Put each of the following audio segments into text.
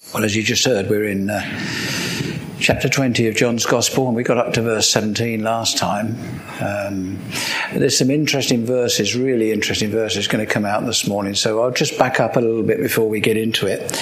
Well, as you just heard, we're in chapter 20 of John's Gospel, and we got up to verse 17 last time. There's some interesting verses, really interesting verses going to come out this morning, so I'll just back up a little bit before we get into it.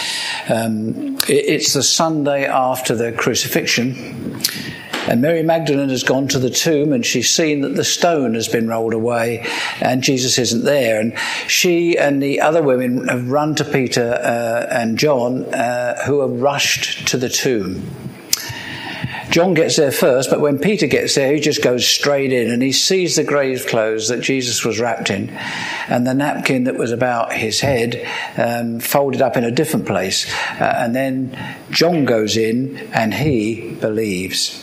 It's the Sunday after the crucifixion, and Mary Magdalene has gone to the tomb and she's seen that the stone has been rolled away and Jesus isn't there. And she and the other women have run to Peter and John, who have rushed to the tomb. John gets there first, but when Peter gets there, he just goes straight in and he sees the grave clothes that Jesus was wrapped in and the napkin that was about his head folded up in a different place. And then John goes in and he believes.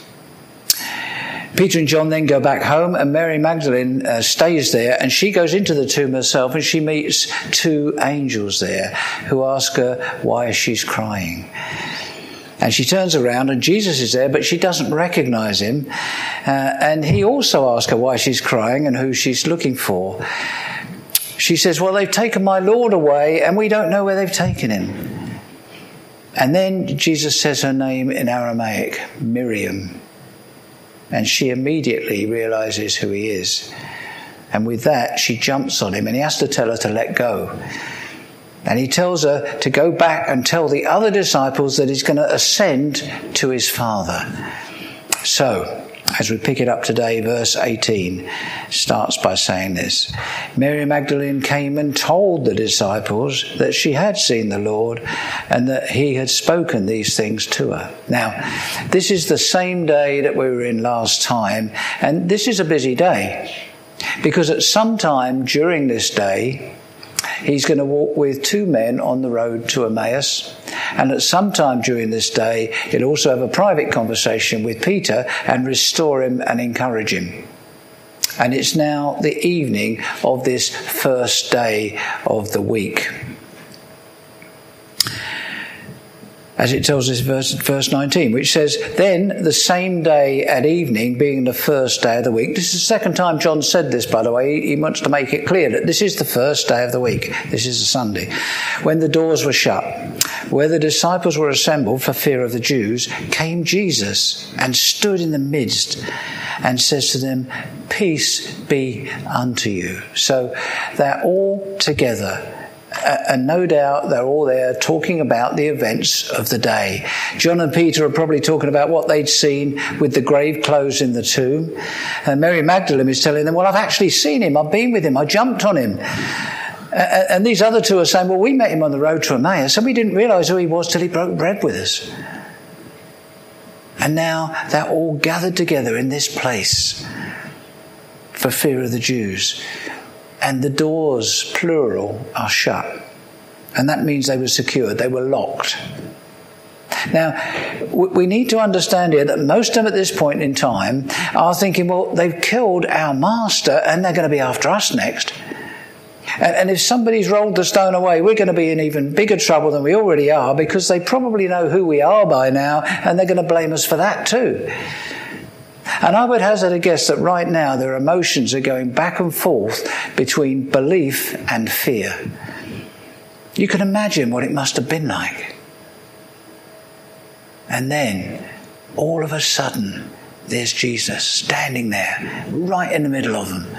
Peter and John then go back home, and Mary Magdalene stays there, and she goes into the tomb herself, and she meets two angels there who ask her why she's crying. And she turns around, and Jesus is there, but she doesn't recognize him. And he also asks her why she's crying and who she's looking for. She says, well, they've taken my Lord away, and we don't know where they've taken him. And then Jesus says her name in Aramaic, Miriam. And she immediately realizes who he is. And with that, she jumps on him, and he has to tell her to let go. And he tells her to go back and tell the other disciples that he's going to ascend to his Father. So, as we pick it up today, verse 18 starts by saying this. Mary Magdalene came and told the disciples that she had seen the Lord and that he had spoken these things to her. Now, this is the same day that we were in last time, and this is a busy day because at some time during this day, he's going to walk with two men on the road to Emmaus. And at some time during this day, he'll also have a private conversation with Peter and restore him and encourage him. And it's now the evening of this first day of the week. As it tells us verse 19, which says, then the same day at evening, being the first day of the week. This is the second time John said this, by the way. He wants to make it clear that this is the first day of the week. This is a Sunday. When the doors were shut, where the disciples were assembled for fear of the Jews, came Jesus and stood in the midst and says to them, peace be unto you. So they're all together. And no doubt they're all there talking about the events of the day. John and Peter are probably talking about what they'd seen with the grave clothes in the tomb. And Mary Magdalene is telling them, well, I've actually seen him. I've been with him. I jumped on him. And these other two are saying, well, we met him on the road to Emmaus and we didn't realise who he was till he broke bread with us. And now they're all gathered together in this place for fear of the Jews. And the doors, plural, are shut. And that means they were secured. They were locked. Now, we need to understand here that most of them at this point in time are thinking, well, they've killed our master and they're going to be after us next. And if somebody's rolled the stone away, we're going to be in even bigger trouble than we already are because they probably know who we are by now and they're going to blame us for that too. And I would hazard a guess that right now their emotions are going back and forth between belief and fear. You can imagine what it must have been like. And then, all of a sudden, there's Jesus standing there, right in the middle of them.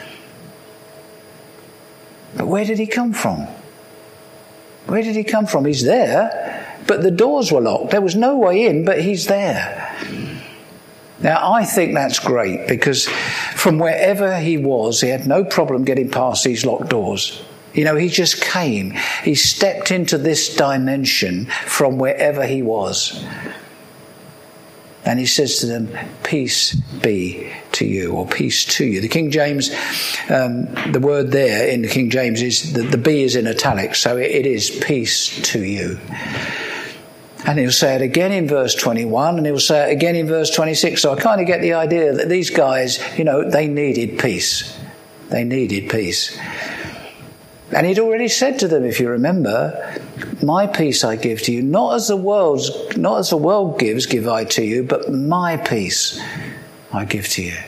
But where did he come from? Where did he come from? He's there, but the doors were locked. There was no way in, but he's there. Now, I think that's great because from wherever he was, he had no problem getting past these locked doors. You know, he just came. He stepped into this dimension from wherever he was. And he says to them, peace be to you, or peace to you. The King James, the word there in the King James is, the B is in italics, so it is peace to you. And he'll say it again in verse 21, and he'll say it again in verse 26. So I kind of get the idea that these guys, you know, they needed peace. They needed peace. And he'd already said to them, if you remember, my peace I give to you, not as the world gives, give I to you, but my peace I give to you.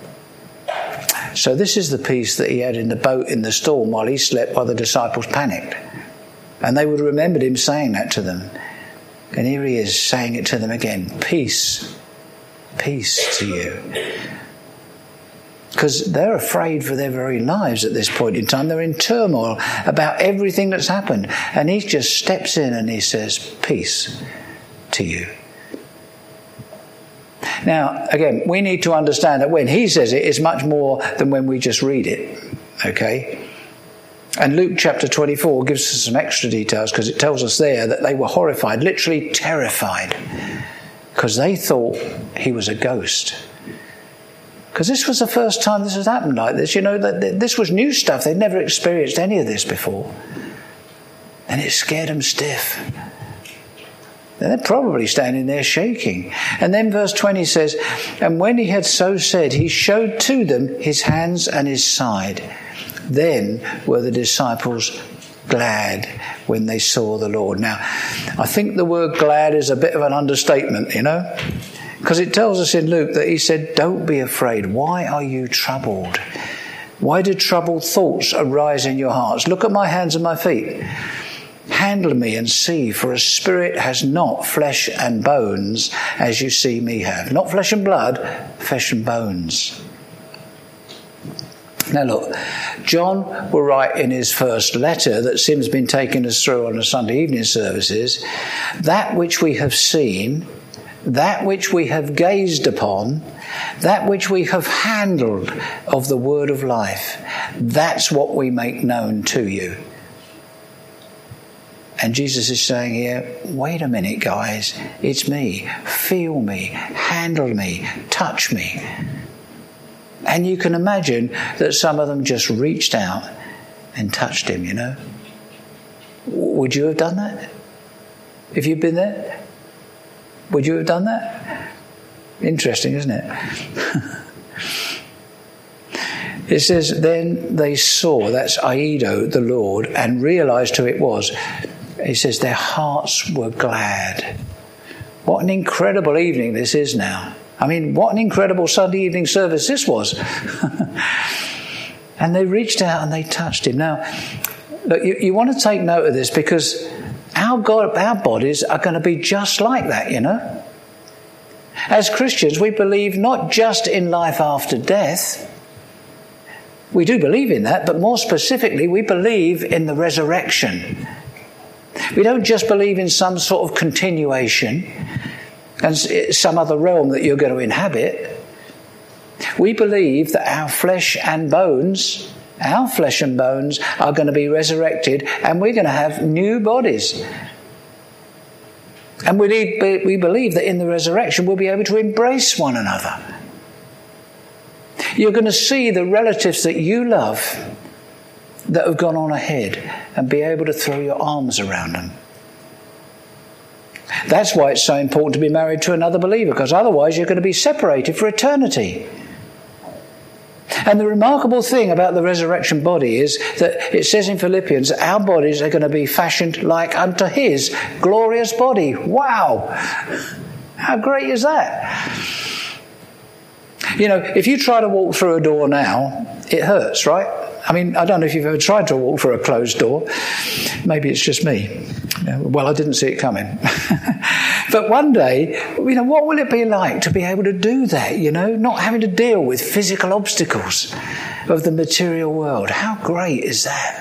So this is the peace that he had in the boat in the storm while he slept while the disciples panicked. And they would have remembered him saying that to them. And here he is saying it to them again. Peace. Peace to you. Because they're afraid for their very lives at this point in time. They're in turmoil about everything that's happened. And he just steps in and he says, peace to you. Now, again, we need to understand that when he says it, it's much more than when we just read it. Okay? And Luke chapter 24 gives us some extra details because it tells us there that they were horrified, literally terrified, because they thought he was a ghost. Because this was the first time this has happened like this. You know, that this was new stuff. They'd never experienced any of this before. And it scared them stiff. And they're probably standing there shaking. And then verse 20 says, and when he had so said, he showed to them his hands and his side. Then were the disciples glad when they saw the Lord. Now, I think the word glad is a bit of an understatement, you know, because it tells us in Luke that he said, don't be afraid. Why are you troubled? Why do troubled thoughts arise in your hearts? Look at my hands and my feet. Handle me and see, for a spirit has not flesh and bones as you see me have. Not flesh and blood, flesh and bones. Now look, John will write in his first letter that Sim's been taking us through on the Sunday evening services, that which we have seen, that which we have gazed upon, that which we have handled of the word of life, that's what we make known to you. And Jesus is saying here, wait a minute, guys, it's me. Feel me, handle me, touch me. And you can imagine that some of them just reached out and touched him, you know. Would you have done that? If you'd been there? Would you have done that? Interesting, isn't it? It says, then they saw, that's Aido, the Lord, and realised who it was. It says their hearts were glad. What an incredible evening this is now. I mean, what an incredible Sunday evening service this was. And they reached out and they touched him. Now, look, you want to take note of this because our bodies are going to be just like that, you know. As Christians, we believe not just in life after death. We do believe in that, but more specifically, we believe in the resurrection. We don't just believe in some sort of continuation and some other realm that you're going to inhabit. We believe that our flesh and bones are going to be resurrected and we're going to have new bodies. And we believe that in the resurrection we'll be able to embrace one another. You're going to see the relatives that you love that have gone on ahead and be able to throw your arms around them. That's why it's so important to be married to another believer, because otherwise you're going to be separated for eternity. And the remarkable thing about the resurrection body is that it says in Philippians, our bodies are going to be fashioned like unto his glorious body. Wow! How great is that? You know, if you try to walk through a door now, it hurts, right? I mean, I don't know if you've ever tried to walk through a closed door. Maybe it's just me. Well, I didn't see it coming. But one day, you know, what will it be like to be able to do that, you know, not having to deal with physical obstacles of the material world? How great is that?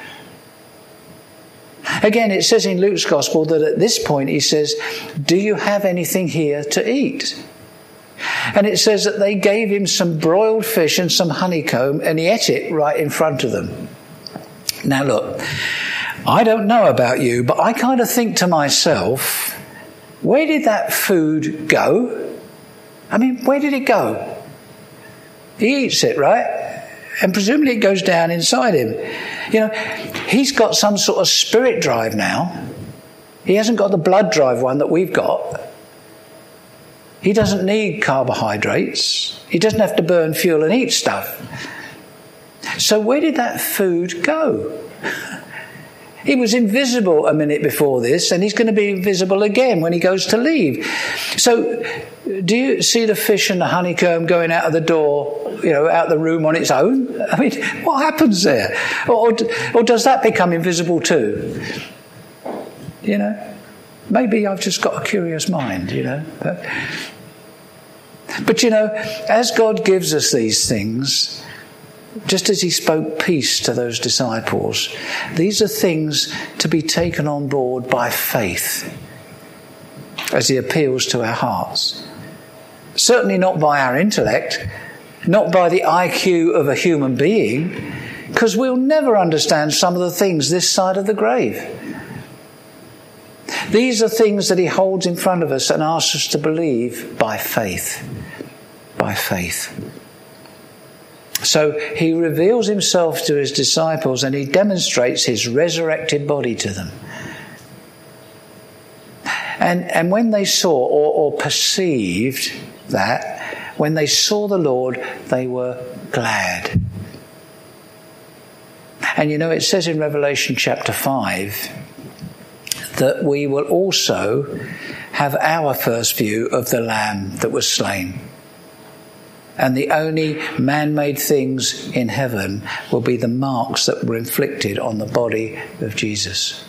Again, it says in Luke's Gospel that at this point he says, do you have anything here to eat? And it says that they gave him some broiled fish and some honeycomb and he ate it right in front of them. Now look, I don't know about you, but I kind of think to myself, where did that food go? I mean, where did it go? He eats it, right? And presumably it goes down inside him. You know, he's got some sort of spirit drive now. He hasn't got the blood drive one that we've got. He doesn't need carbohydrates. He doesn't have to burn fuel and eat stuff. So where did that food go? He was invisible a minute before this, and he's going to be invisible again when he goes to leave. So do you see the fish and the honeycomb going out of the door, you know, out the room on its own? I mean, what happens there? Or does that become invisible too? You know? Maybe I've just got a curious mind, But as God gives us these things, just as he spoke peace to those disciples, these are things to be taken on board by faith as he appeals to our hearts. Certainly not by our intellect, not by the IQ of a human being, because we'll never understand some of the things this side of the grave. These are things that he holds in front of us and asks us to believe by faith. By faith. So he reveals himself to his disciples and he demonstrates his resurrected body to them. And when they saw or perceived that, when they saw the Lord, they were glad. And it says in Revelation chapter 5 that we will also have our first view of the Lamb that was slain. And the only man-made things in heaven will be the marks that were inflicted on the body of Jesus.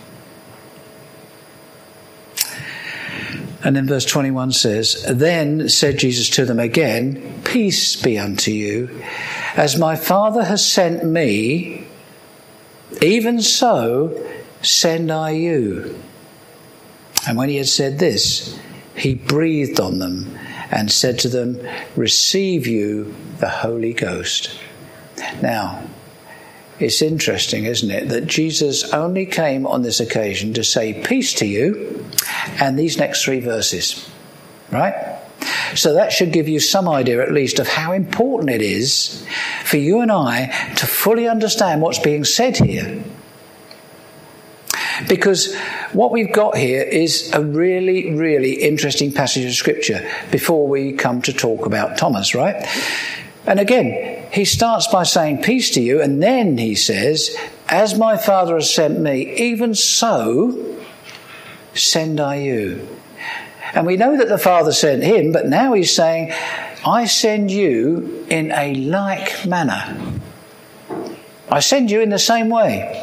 And then verse 21 says, "Then said Jesus to them again, 'Peace be unto you. As my Father has sent me, even so send I you.' And when he had said this, he breathed on them and said to them, 'Receive you the Holy Ghost.'" Now, it's interesting, isn't it, that Jesus only came on this occasion to say peace to you and these next 3 verses, right? So that should give you some idea at least of how important it is for you and I to fully understand what's being said here. Because what we've got here is a really, really interesting passage of Scripture before we come to talk about Thomas, right? And again, he starts by saying peace to you, and then he says, "As my Father has sent me, even so send I you." And we know that the Father sent him, but now he's saying, "I send you in a like manner. I send you in the same way."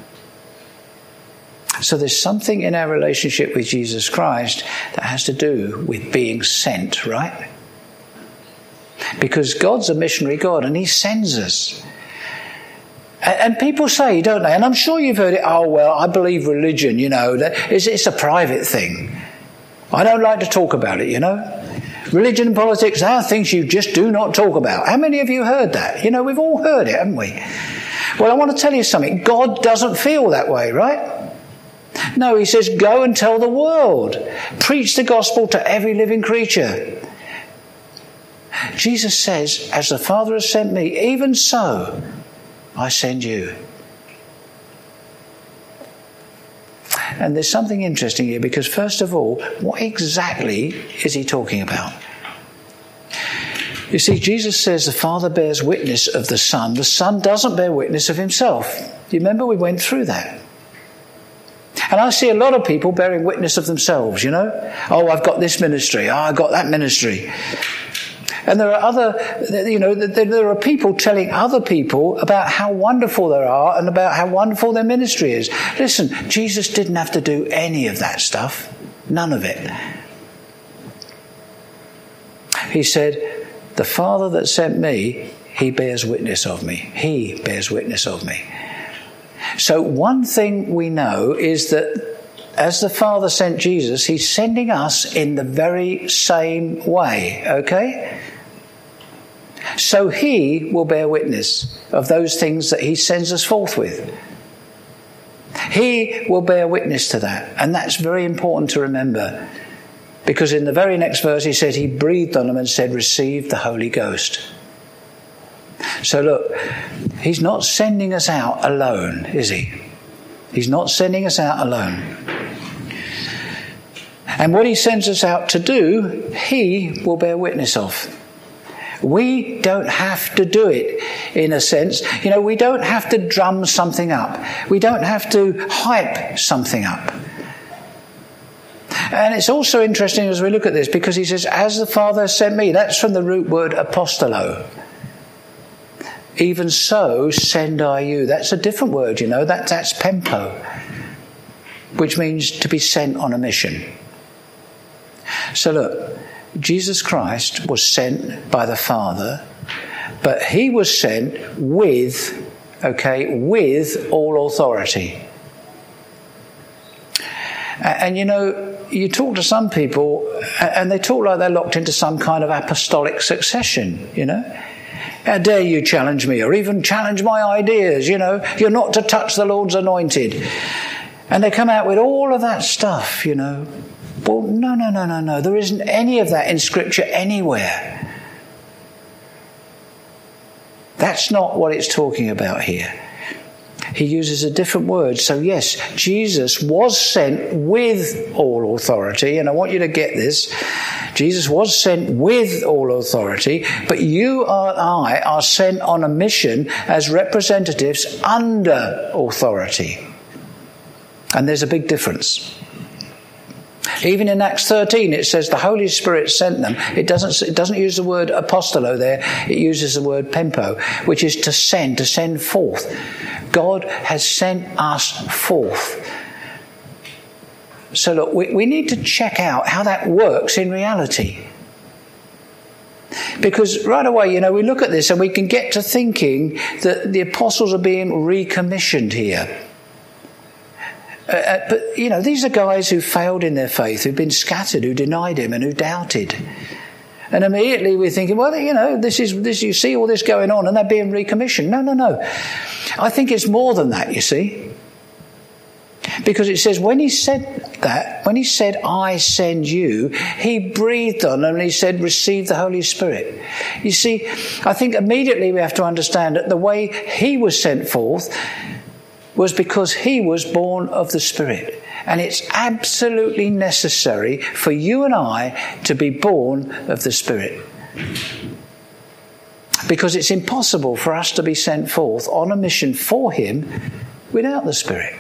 So there's something in our relationship with Jesus Christ that has to do with being sent, right? Because God's a missionary God and he sends us. And people say, don't they? And I'm sure you've heard it, "Oh, well, I believe religion, that it's a private thing. I don't like to talk about it, Religion and politics are things you just do not talk about." How many of you heard that? We've all heard it, haven't we? Well, I want to tell you something. God doesn't feel that way, right? No, he says, go and tell the world. Preach the gospel to every living creature. Jesus says, "As the Father has sent me, even so I send you." And there's something interesting here because, first of all, what exactly is he talking about? You see, Jesus says the Father bears witness of the Son. The Son doesn't bear witness of himself. You remember we went through that. And I see a lot of people bearing witness of themselves, Oh, I've got this ministry. Oh, I've got that ministry. And there are there are people telling other people about how wonderful they are and about how wonderful their ministry is. Listen, Jesus didn't have to do any of that stuff. None of it. He said, "The Father that sent me, he bears witness of me. He bears witness of me." So one thing we know is that as the Father sent Jesus, he's sending us in the very same way, okay? So he will bear witness of those things that he sends us forth with. He will bear witness to that. And that's very important to remember. Because in the very next verse he said he breathed on them and said, "Receive the Holy Ghost." So look, he's not sending us out alone, is he? He's not sending us out alone. And what he sends us out to do, he will bear witness of. We don't have to do it, in a sense. We don't have to drum something up. We don't have to hype something up. And it's also interesting as we look at this, because he says, "As the Father has sent me." That's from the root word apostolo. "Even so send I you." That's a different word, that's pempo. which means to be sent on a mission. So look, Jesus Christ was sent by the Father, but he was sent with all authority. And you know, you talk to some people and they talk like they're locked into some kind of apostolic succession, you know. How dare you challenge me or even challenge my ideas, you know. You're not to touch the Lord's anointed. And they come out with all of that stuff, you know. Well, no. There isn't any of that in Scripture anywhere. That's not what it's talking about here. He uses a different word. So yes, Jesus was sent with all authority, and I want you to get this. Jesus was sent with all authority, but you and I are sent on a mission as representatives under authority. And there's a big difference. Even in Acts 13, it says the Holy Spirit sent them. It doesn't use the word apostolo there. It uses the word pempo, which is to send forth. God has sent us forth. So look, we need to check out how that works in reality. Because right away, you know, we look at this and we can get to thinking that the apostles are being recommissioned here. But, you know, these are guys who failed in their faith, who've been scattered, who denied him and who doubted. And immediately we're thinking, well, you know, this you see all this going on and they're being recommissioned. No. I think it's more than that, you see. Because it says when he said, I send you, he breathed on them and he said, receive the Holy Spirit. You see, I think immediately we have to understand that the way he was sent forth was because he was born of the Spirit. And it's absolutely necessary for you and I to be born of the Spirit. Because it's impossible for us to be sent forth on a mission for him without the Spirit.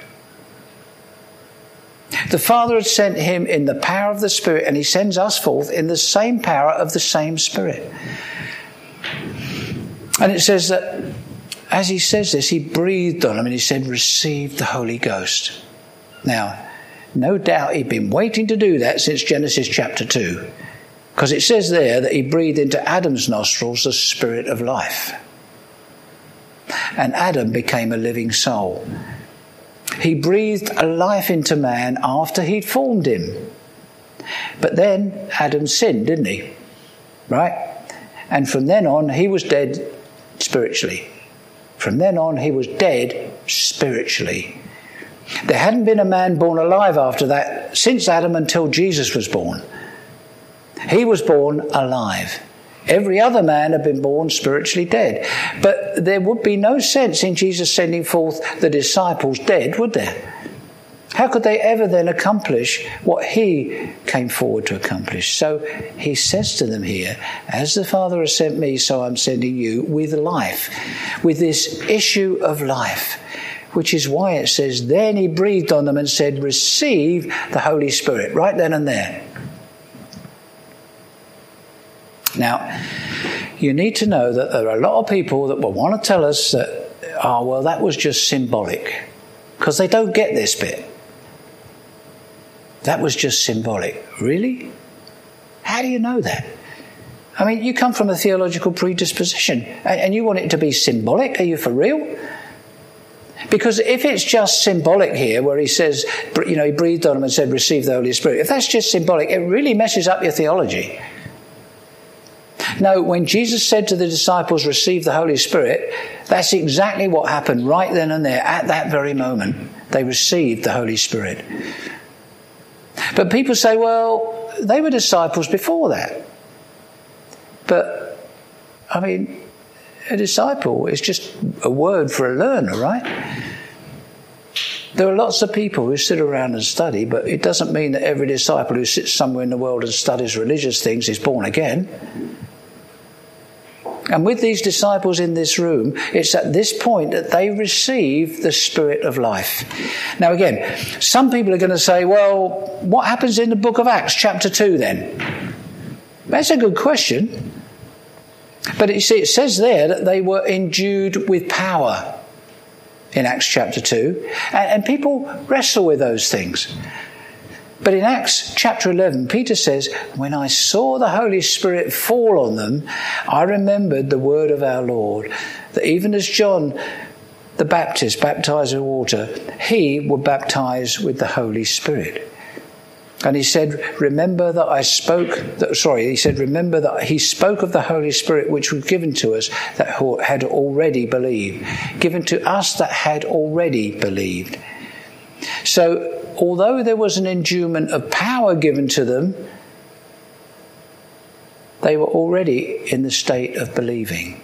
The Father had sent him in the power of the Spirit, and he sends us forth in the same power of the same Spirit. And it says that as he says this, he breathed on them and he said, receive the Holy Ghost. Now, no doubt he'd been waiting to do that since Genesis chapter 2. Because it says there that he breathed into Adam's nostrils the spirit of life. And Adam became a living soul. He breathed a life into man after he'd formed him. But then Adam sinned, didn't he? Right? And from then on, he was dead spiritually. From then on, he was dead spiritually. There hadn't been a man born alive after that since Adam until Jesus was born. He was born alive. Every other man had been born spiritually dead. But there would be no sense in Jesus sending forth the disciples dead, would there? How could they ever then accomplish what he came forward to accomplish? So he says to them here, as the Father has sent me, so I'm sending you with life, with this issue of life, which is why it says, then he breathed on them and said, receive the Holy Spirit, right then and there. Now, you need to know that there are a lot of people that will want to tell us that, that was just symbolic, because they don't get this bit. That was just symbolic. Really? How do you know that? I mean, you come from a theological predisposition and you want it to be symbolic. Are you for real? Because if it's just symbolic here, where he says, you know, he breathed on them and said, receive the Holy Spirit. If that's just symbolic, it really messes up your theology. No, when Jesus said to the disciples, receive the Holy Spirit, that's exactly what happened right then and there at that very moment. They received the Holy Spirit. But people say, well, they were disciples before that. But, I mean, a disciple is just a word for a learner, right? There are lots of people who sit around and study, but it doesn't mean that every disciple who sits somewhere in the world and studies religious things is born again. And with these disciples in this room, it's at this point that they receive the Spirit of life. Now again, some people are going to say, well, what happens in the book of Acts, chapter 2 then? That's a good question. But you see, it says there that they were endued with power. in Acts chapter 2, and people wrestle with those things. But in Acts chapter 11, Peter says, when I saw the Holy Spirit fall on them, I remembered the word of our Lord, that even as John the Baptist baptized with water, he would baptize with the Holy Spirit. And he said, remember that he spoke of the Holy Spirit which was given to us that had already believed. Given to us that had already believed. So, although there was an endowment of power given to them, they were already in the state of believing.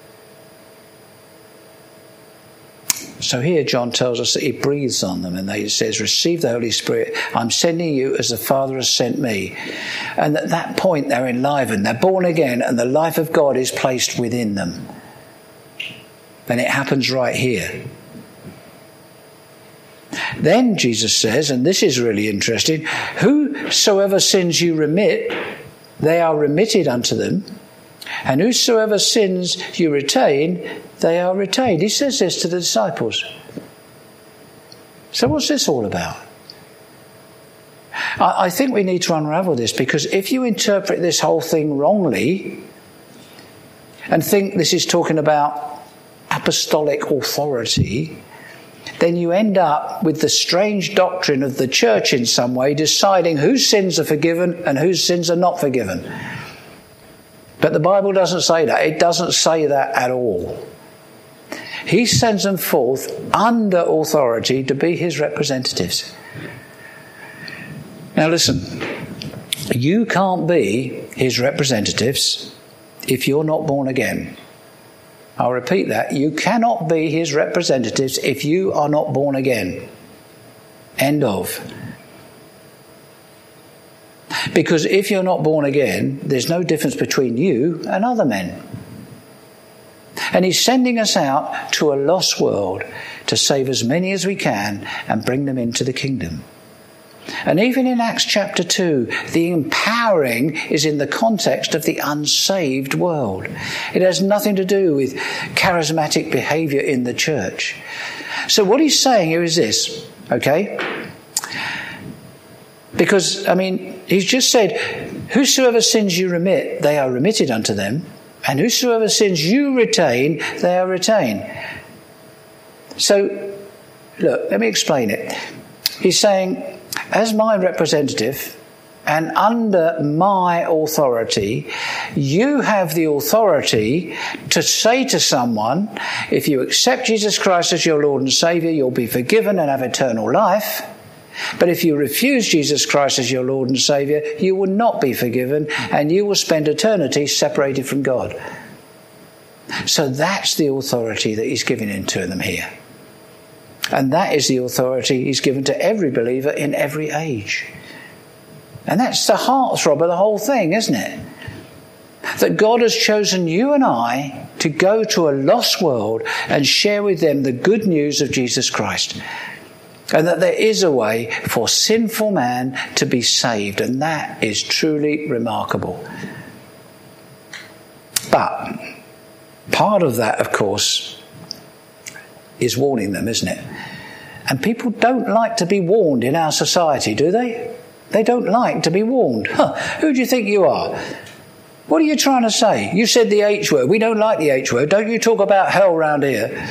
So here John tells us that he breathes on them and he says, receive the Holy Spirit. I'm sending you as the Father has sent me. And at that point they're enlivened, they're born again, and the life of God is placed within them. And it happens right here. Then Jesus says, and this is really interesting, whosoever sins you remit, they are remitted unto them. And whosoever sins you retain, they are retained. He says this to the disciples. So what's this all about? I think we need to unravel this, because if you interpret this whole thing wrongly and think this is talking about apostolic authority, then you end up with the strange doctrine of the church in some way deciding whose sins are forgiven and whose sins are not forgiven. But the Bible doesn't say that. It doesn't say that at all. He sends them forth under authority to be his representatives. Now listen, you can't be his representatives if you're not born again. I'll repeat that. You cannot be his representatives if you are not born again. End of. Because if you're not born again, there's no difference between you and other men. And he's sending us out to a lost world to save as many as we can and bring them into the kingdom. And even in Acts chapter 2, the empowering is in the context of the unsaved world. It has nothing to do with charismatic behaviour in the church. So what he's saying here is this, okay? Because, he's just said, whosoever sins you remit, they are remitted unto them. And whosoever sins you retain, they are retained. So, look, let me explain it. He's saying, as my representative and under my authority, you have the authority to say to someone, if you accept Jesus Christ as your Lord and Saviour, you'll be forgiven and have eternal life. But if you refuse Jesus Christ as your Lord and Saviour, you will not be forgiven and you will spend eternity separated from God. So that's the authority that he's giving into them here. And that is the authority he's given to every believer in every age. And that's the heartthrob of the whole thing, isn't it? That God has chosen you and I to go to a lost world and share with them the good news of Jesus Christ. And that there is a way for sinful man to be saved. And that is truly remarkable. But part of that, of course, is warning them, isn't it? And people don't like to be warned in our society, do they? They don't like to be warned. Who do you think you are? What are you trying to say? You said the H word. We don't like the H word. Don't you talk about hell round here?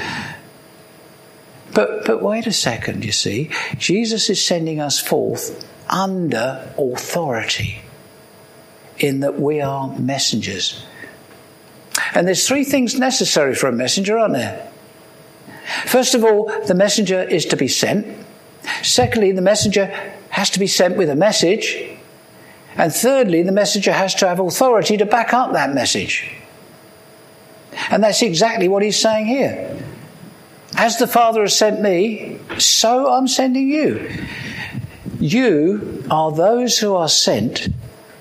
But wait a second, you see. Jesus is sending us forth under authority in that we are messengers. And there's three things necessary for a messenger, aren't there? First of all, the messenger is to be sent. Secondly, the messenger has to be sent with a message. And thirdly, the messenger has to have authority to back up that message. And that's exactly what he's saying here. As the Father has sent me, so I'm sending you. You are those who are sent.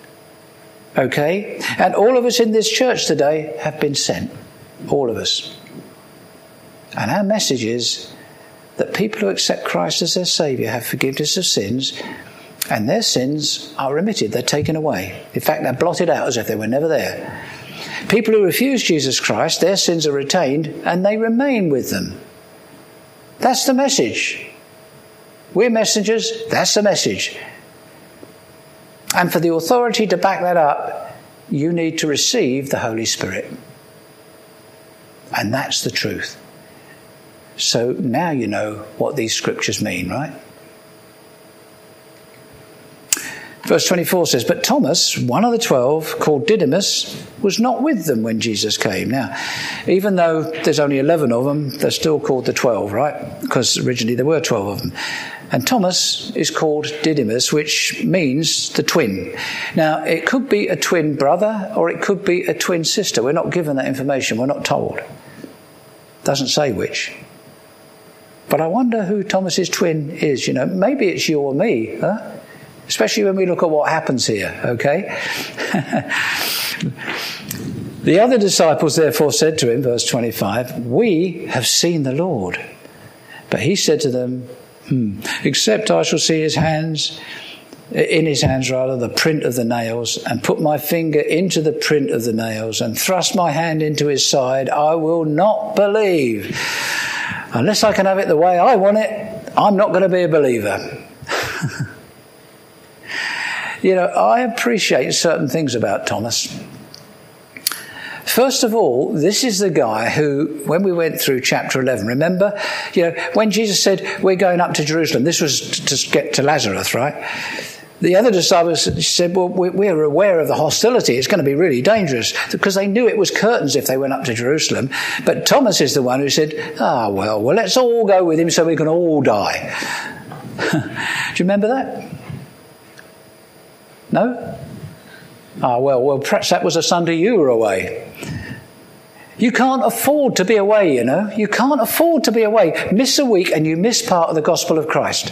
Okay? And all of us in this church today have been sent. All of us. And our message is that people who accept Christ as their Saviour have forgiveness of sins, and their sins are remitted. They're taken away. In fact, they're blotted out as if they were never there. People who refuse Jesus Christ, their sins are retained, and they remain with them. That's the message. We're messengers, that's the message. And for the authority to back that up, you need to receive the Holy Spirit. And that's the truth. So now you know what these scriptures mean, right? Verse 24 says, but Thomas, one of the 12, called Didymus, was not with them when Jesus came. Now, even though there's only 11 of them, they're still called the 12, right? Because originally there were 12 of them. And Thomas is called Didymus, which means the twin. Now, it could be a twin brother or it could be a twin sister. We're not given that information. We're not told. Doesn't say which. But I wonder who Thomas's twin is. Maybe it's you or me, huh? Especially when we look at what happens here, okay? The other disciples therefore said to him, verse 25, we have seen the Lord. But he said to them, except I shall see in his hands, the print of the nails, and put my finger into the print of the nails, and thrust my hand into his side, I will not believe. Unless I can have it the way I want it, I'm not going to be a believer. I appreciate certain things about Thomas. First of all, this is the guy who, when we went through chapter 11, remember, when Jesus said, we're going up to Jerusalem, this was to get to Lazarus, right? The other disciples said, well, we're aware of the hostility. It's going to be really dangerous, because they knew it was curtains if they went up to Jerusalem. But Thomas is the one who said, well, let's all go with him so we can all die. Do you remember that? No? Well, perhaps that was a Sunday you were away. You can't afford to be away, You can't afford to be away. Miss a week and you miss part of the gospel of Christ.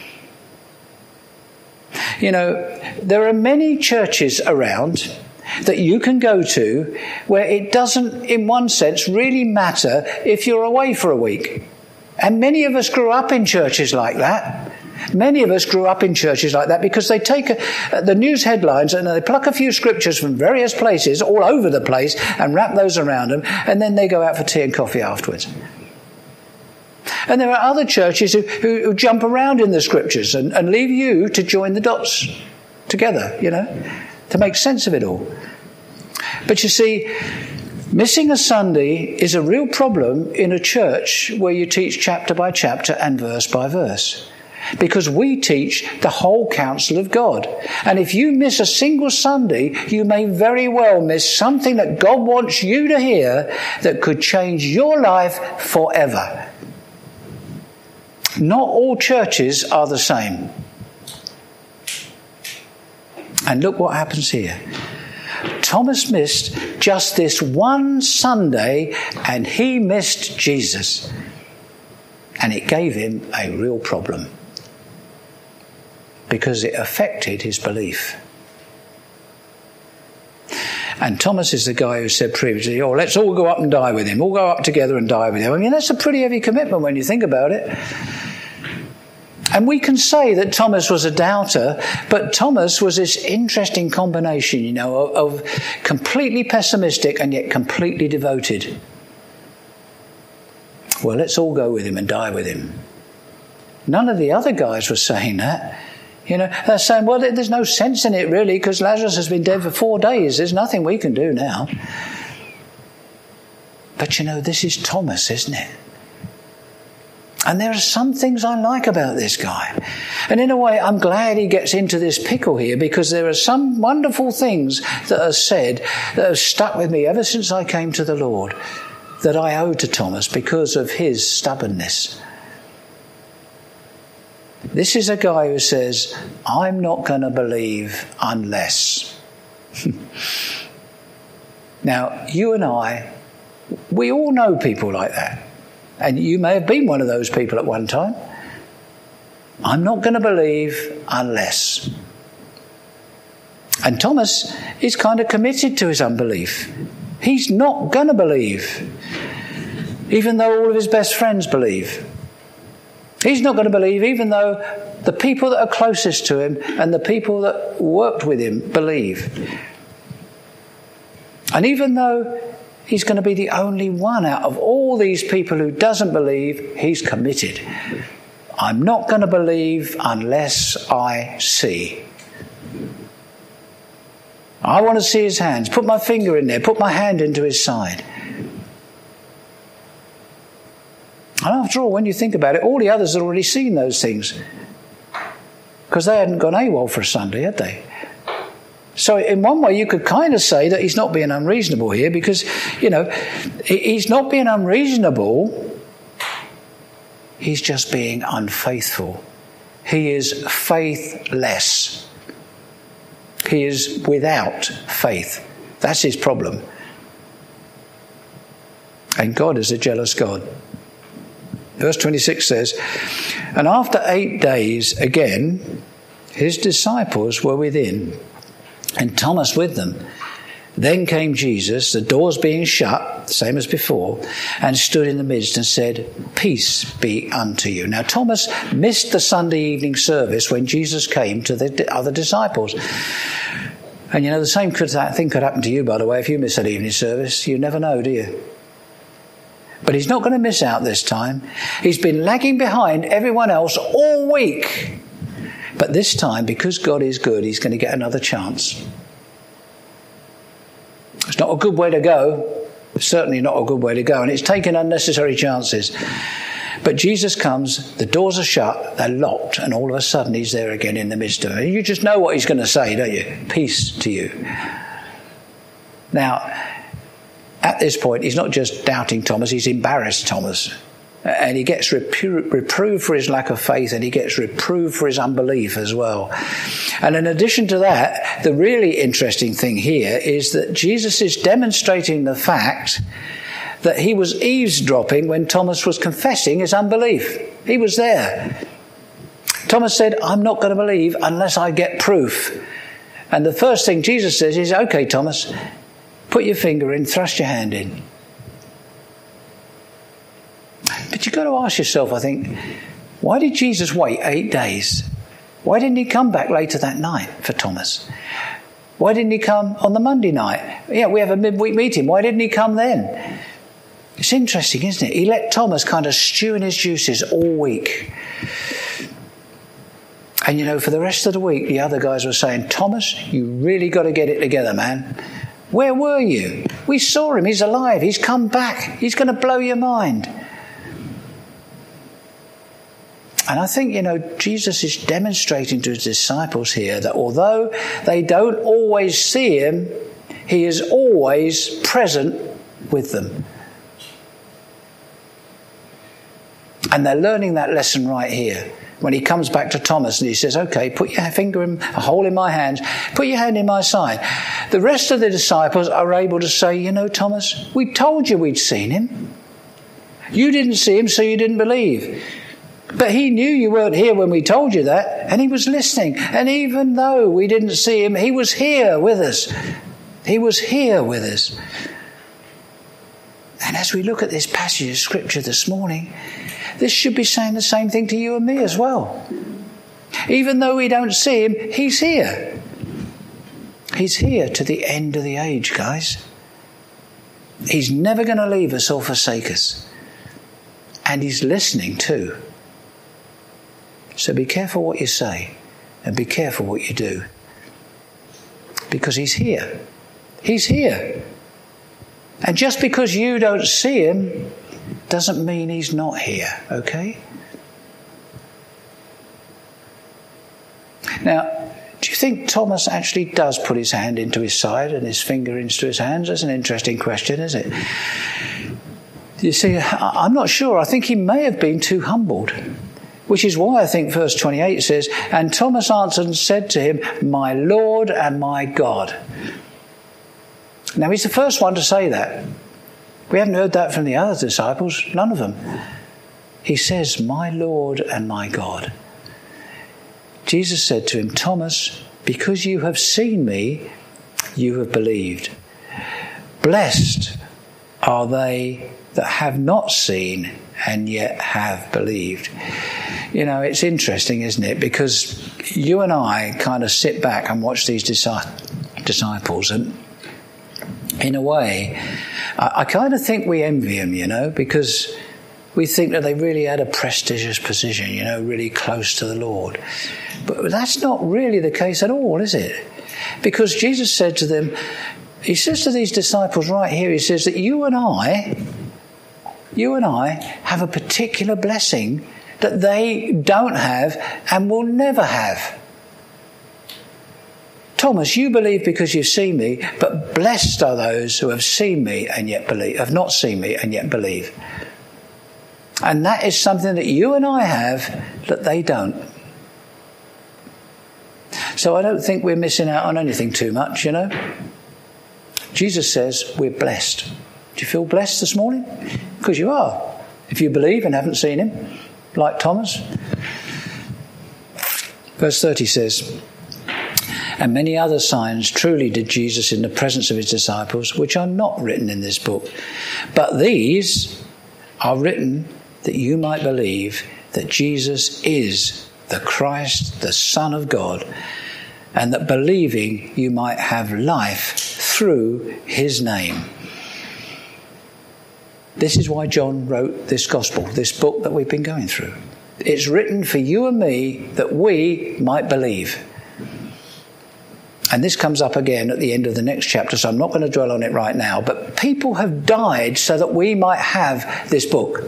There are many churches around that you can go to where it doesn't, in one sense, really matter if you're away for a week. And many of us grew up in churches like that. Many of us grew up in churches like that because they take the news headlines and they pluck a few scriptures from various places all over the place and wrap those around them, and then they go out for tea and coffee afterwards. And there are other churches who jump around in the scriptures and leave you to join the dots together, to make sense of it all. But you see, missing a Sunday is a real problem in a church where you teach chapter by chapter and verse by verse. Because we teach the whole counsel of God. And if you miss a single Sunday, you may very well miss something that God wants you to hear that could change your life forever. Not all churches are the same. And look what happens here. Thomas missed just this one Sunday, and he missed Jesus. And it gave him a real problem, because it affected his belief. And Thomas is the guy who said previously, let's all go up and die with him. All go up together and die with him. I mean, that's a pretty heavy commitment when you think about it. And we can say that Thomas was a doubter, but Thomas was this interesting combination, of completely pessimistic and yet completely devoted. Well, let's all go with him and die with him. None of the other guys were saying that. They're saying, well, there's no sense in it really, because Lazarus has been dead for 4 days. There's nothing we can do now. But this is Thomas, isn't it? And there are some things I like about this guy. And in a way, I'm glad he gets into this pickle here, because there are some wonderful things that are said that have stuck with me ever since I came to the Lord, that I owe to Thomas because of his stubbornness. This is a guy who says, I'm not going to believe unless. Now, you and I, we all know people like that. And you may have been one of those people at one time. I'm not going to believe unless. And Thomas is kind of committed to his unbelief. He's not going to believe, even though all of his best friends believe. He's not going to believe even though the people that are closest to him and the people that worked with him believe. And even though he's going to be the only one out of all these people who doesn't believe. He's committed. I'm not going to believe unless I see. I want to see his hands. Put my finger in there. Put my hand into his side. And after all, when you think about it, all the others had already seen those things. Because they hadn't gone AWOL for a Sunday, had they? So in one way, you could kind of say that he's not being unreasonable here because, he's not being unreasonable. He's just being unfaithful. He is faithless. He is without faith. That's his problem. And God is a jealous God. Verse 26 says, and after 8 days again, his disciples were within, and Thomas with them. Then came Jesus, the doors being shut, same as before, and stood in the midst and said, peace be unto you. Now Thomas missed the Sunday evening service when Jesus came to the other disciples. And the same thing could happen to you, by the way, if you miss that evening service. You never know, do you? But he's not going to miss out this time. He's been lagging behind everyone else all week. But this time, because God is good, he's going to get another chance. It's not a good way to go. Certainly not a good way to go. And it's taking unnecessary chances. But Jesus comes, the doors are shut, they're locked, and all of a sudden he's there again in the midst of it. You just know what he's going to say, don't you? Peace to you. Now, at this point, he's not just doubting Thomas, he's embarrassed Thomas. And he gets reproved for his lack of faith, and he gets reproved for his unbelief as well. And in addition to that, the really interesting thing here is that Jesus is demonstrating the fact that he was eavesdropping when Thomas was confessing his unbelief. He was there. Thomas said, I'm not going to believe unless I get proof. And the first thing Jesus says is, okay, Thomas, put your finger in, thrust your hand in. But you've got to ask yourself, I think, why did Jesus wait 8 days? Why didn't he come back later that night for Thomas? Why didn't he come on the Monday night? Yeah, we have a midweek meeting. Why didn't he come then? It's interesting, isn't it? He let Thomas kind of stew in his juices all week. And for the rest of the week, the other guys were saying, Thomas, you really got to get it together, man. Where were you? We saw him. He's alive. He's come back. He's going to blow your mind. And I think, Jesus is demonstrating to his disciples here that although they don't always see him, he is always present with them. And they're learning that lesson right here. When he comes back to Thomas and he says, okay, put your finger in a hole in my hands, put your hand in my side. The rest of the disciples are able to say, Thomas, we told you we'd seen him. You didn't see him, so you didn't believe. But he knew you weren't here when we told you that, and he was listening. And even though we didn't see him, he was here with us. He was here with us. And as we look at this passage of Scripture this morning, this should be saying the same thing to you and me as well. Even though we don't see him, he's here. He's here to the end of the age, guys. He's never going to leave us or forsake us. And he's listening too. So be careful what you say and be careful what you do. Because he's here. He's here. And just because you don't see him doesn't mean he's not here, okay? Now, do you think Thomas actually does put his hand into his side and his finger into his hands? That's an interesting question, isn't it? You see, I'm not sure. I think he may have been too humbled. Which is why I think verse 28 says, and Thomas answered and said to him, my Lord and my God. Now, he's the first one to say that. We haven't heard that from the other disciples, none of them. He says, my Lord and my God. Jesus said to him, Thomas, because you have seen me, you have believed. Blessed are they that have not seen and yet have believed. It's interesting, isn't it? Because you and I kind of sit back and watch these disciples, and in a way, I kind of think we envy them, because we think that they really had a prestigious position, really close to the Lord. But that's not really the case at all, is it? Because Jesus said to them, he says to these disciples right here, he says that you and I have a particular blessing that they don't have and will never have. Thomas, you believe because you've seen me, but blessed are those who have seen me and yet believe, have not seen me and yet believe. And that is something that you and I have that they don't. So I don't think we're missing out on anything too much, Jesus says we're blessed. Do you feel blessed this morning? Because you are. If you believe and haven't seen him, like Thomas. Verse 30 says, and many other signs truly did Jesus in the presence of his disciples, which are not written in this book. But these are written that you might believe that Jesus is the Christ, the Son of God, and that believing you might have life through his name. This is why John wrote this gospel, this book that we've been going through. It's written for you and me that we might believe. And this comes up again at the end of the next chapter, so I'm not going to dwell on it right now. But people have died so that we might have this book.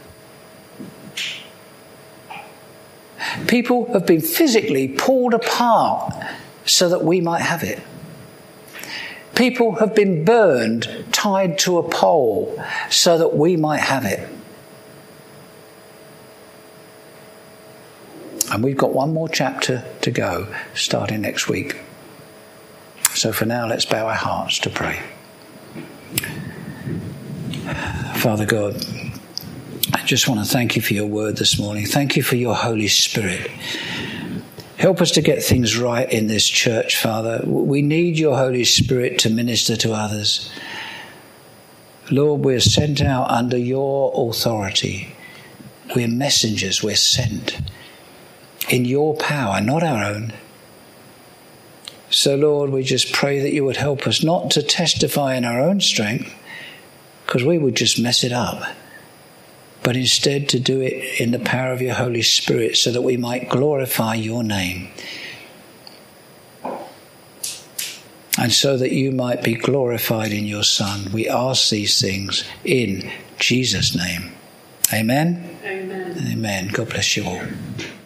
People have been physically pulled apart so that we might have it. People have been burned, tied to a pole, so that we might have it. And we've got one more chapter to go, starting next week. So for now, let's bow our hearts to pray. Father God, I just want to thank you for your word this morning. Thank you for your Holy Spirit. Help us to get things right in this church, Father. We need your Holy Spirit to minister to others. Lord, we're sent out under your authority. We're messengers, we're sent in your power, not our own. So, Lord, we just pray that you would help us not to testify in our own strength, because we would just mess it up, but instead to do it in the power of your Holy Spirit so that we might glorify your name. And so that you might be glorified in your Son. We ask these things in Jesus' name. Amen? Amen. Amen. God bless you all.